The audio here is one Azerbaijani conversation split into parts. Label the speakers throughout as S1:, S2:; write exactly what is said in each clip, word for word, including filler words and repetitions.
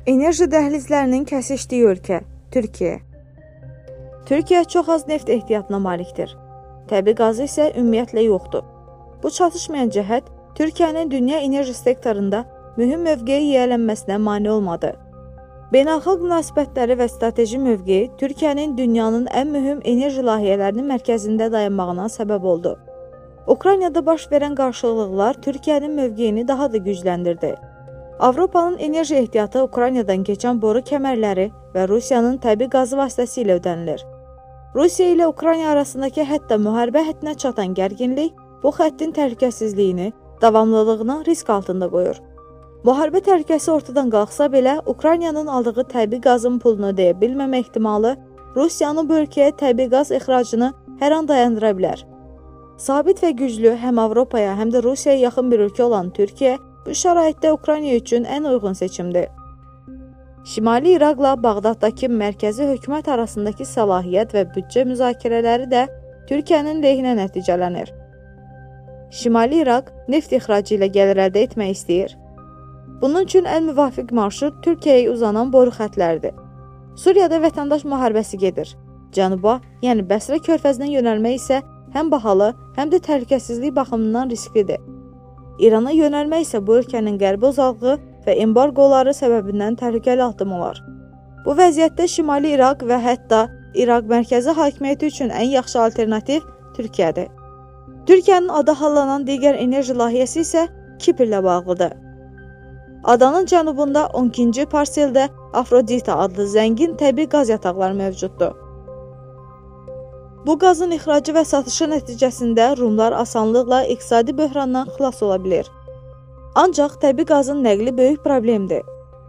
S1: Enerji dəhlizlərinin kəsişdiyi ölkə Türkiyə. Türkiyə çox az neft ehtiyatına malikdir. Təbii qazı isə ümumiyyətlə yoxdur. Bu çatışmayan cəhət Türkiyənin dünya enerji sektorunda mühüm mövqeyə yiyələnməsinə mane olmadı. Beynəlxalq münasibətləri və strateji mövqeyi Türkiyənin dünyanın ən mühüm enerji layihələrinin mərkəzində dayanmağına səbəb oldu. Ukraynada baş verən qarşılıqlar Türkiyənin mövqeyini daha da gücləndirdi. Avropanın enerji ehtiyatı Ukraynadan keçən boru kəmərləri və Rusiyanın təbii qazı vasitəsilə ödənilir. Rusiya ilə Ukrayna arasındakı hətta müharibə həddinə çatan gərginlik bu xəttin təhlükəsizliyini, davamlılığını risk altında qoyur. Müharibə təhlükəsi ortadan qalxsa belə, Ukraynanın aldığı təbii qazın pulunu deyə bilməmə ehtimalı Rusiyanın bu ölkəyə təbii qaz ixracını hər an dayandıra bilər. Sabit və güclü həm Avropaya, həm də Rusiyaya yaxın bir ölkə olan Türkiyə bu şəraitdə Ukrayna üçün ən uyğun seçimdir. Şimali İraqla Bağdaddakı mərkəzi hökumət arasındakı səlahiyyət və büdcə müzakirələri də Türkiyənin lehinə nəticələnir. Şimali İraq neft ixracı ilə gəlir əldə etmək istəyir. Bunun üçün ən müvafiq marşrut Türkiyəyə uzanan boru xətləridir. Suriyada vətəndaş müharibəsi gedir. Cənuba, yəni Bəsrə körfəzinə yönəlmək isə həm bahalı, həm də təhlükəsizlik baxımından risklidir. İrana yönəlmək isə bu ölkənin qərbi uzaqlığı və embargoları səbəbindən təhlükəli addım olar. Bu vəziyyətdə Şimali İraq və hətta İraq mərkəzi hakimiyyəti üçün ən yaxşı alternativ Türkiyədir. Türkiyənin ada hallanan digər enerji layihəsi isə Kiprlə bağlıdır. Adanın cənubunda on ikinci parseldə Afrodita adlı zəngin təbii qaz yataqları mövcuddur. Bu qazın ixracı və satışı nəticəsində Rumlar asanlıqla iqtisadi böhrandan xilas ola bilir. Ancaq təbii qazın nəqli böyük problemdir.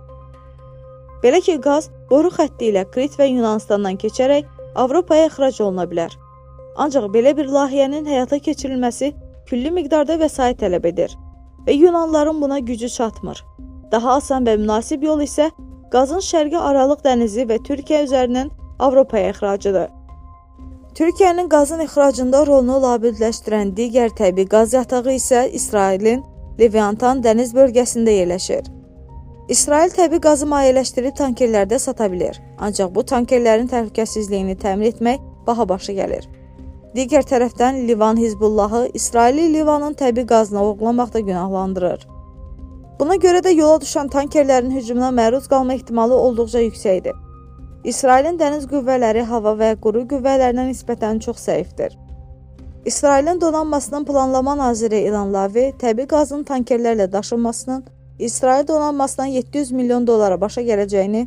S1: Belə ki, qaz boru xətti ilə Krit və Yunanistandan keçərək Avropaya ixrac oluna bilər. Ancaq belə bir layihənin həyata keçirilməsi külli miqdarda vəsait tələb edir və Yunanlıların buna gücü çatmır. Daha asan və münasib yol isə qazın Şərqi Aralıq dənizi və Türkiyə üzərindən Avropaya ixracıdır. Türkiyənin qazın ixracında rolunu labüdləşdirən digər təbii qaz yatağı isə İsrailin Leviatan dəniz bölgəsində yerləşir. İsrail təbii qazı mayeləşdirib tankerlərdə sata bilir, ancaq bu tankerlərin təhlükəsizliyini təmin etmək baha başa gəlir. Digər tərəfdən Livan Hizbullahı İsraili Livanın təbii qazını oğurlamaqda günahlandırır. Buna görə də yola düşən tankerlərin hücumuna məruz qalma ehtimalı olduqca yüksəkdir. İsrailin dəniz qüvvələri hava və quru qüvvələrinə nisbətən çox zəifdir. İsrailin donanmasının planlama naziri İlan Lavi təbii qazın tankerlərlə daşınmasının İsrail donanmasından yeddi yüz milyon dollara başa gələcəyini,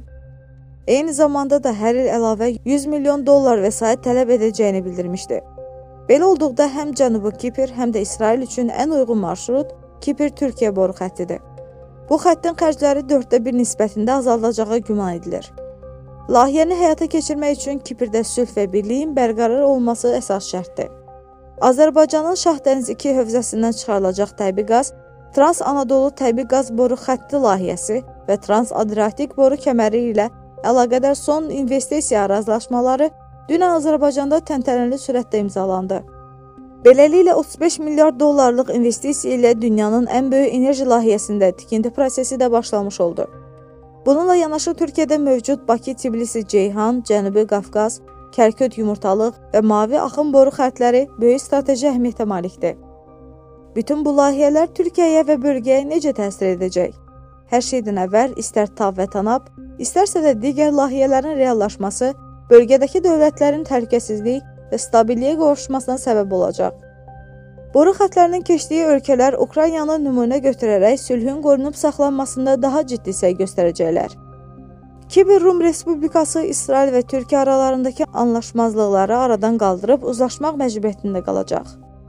S1: eyni zamanda da hər il əlavə yüz milyon dollar vəsait tələb edəcəyini bildirmişdi. Belə olduqda həm Cənubi Kipr, həm də İsrail üçün ən uyğun marşrut Kipr-Türkiyə boru xəttidir. Bu xəttin xərcləri dörddə bir nisbətində azaldacağı güman edilir. Layihəni həyata keçirmək üçün Kiprdə sülh və birliyin bərqərar olması əsas şərtdir. Azərbaycanın Şahdəniz iki hövzəsindən çıxarılacaq təbii qaz, Trans-Anadolu təbii qaz boru xətti layihəsi və Trans-Adriatik boru kəməri ilə əlaqədar son investisiya razılaşmaları dünən Azərbaycanda təntənəli sürətdə imzalandı. Beləliklə otuz beş milyard dollarlıq investisiya ilə dünyanın ən böyük enerji layihəsində tikinti prosesi də başlamış oldu. Bununla yanaşı Türkiyədə mövcud Bakı-Tbilisi-Ceyhan, Cənubi Qafqaz, Kərkük-Yumurtalıq və Mavi axım boru xəttləri böyük strateji əhəmiyyətə malikdir. Bütün bu layihələr Türkiyəyə və bölgəyə necə təsir edəcək? Hər şeydən əvvəl istər TAV və TANAP, istərsə də digər layihələrin reallaşması bölgədəki dövlətlərin təhlükəsizlik və stabilliyə qovuşmasına səbəb olacaq. Boru xətlərinin keçdiyi ölkələr Ukraynanı nümunə götürərək sülhün qorunub saxlanmasında daha ciddi səy göstərəcəklər. Kipr Rum Respublikası İsrail və Türkiyə aralarındakı anlaşmazlıqları aradan qaldırıb uzlaşmaq məcburiyyətində qalacaq.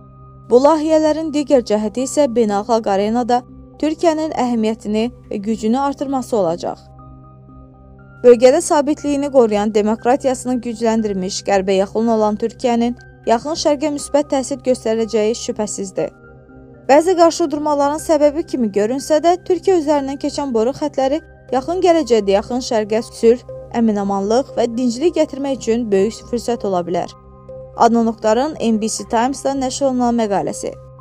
S1: Bu layihələrin digər cəhəti isə beynəlxalq arenada Türkiyənin əhəmiyyətini və gücünü artırması olacaq. Bölgədə sabitliyini qoruyan demokratiyasını gücləndirmiş, qərbə yaxın olan Türkiyənin yaxın şərqə müsbət təsir göstərəcəyi şübhəsizdir. Bəzi qarşıdurmaların səbəbi kimi görünsə də, Türkiyə üzərindən keçən boru xətləri yaxın gələcəkdə yaxın şərqə sülh, əmin-amanlıq və dinclik gətirmək üçün böyük fürsət ola bilər. Adnan Oktarın N B C Times-da nəşr olunan məqaləsi.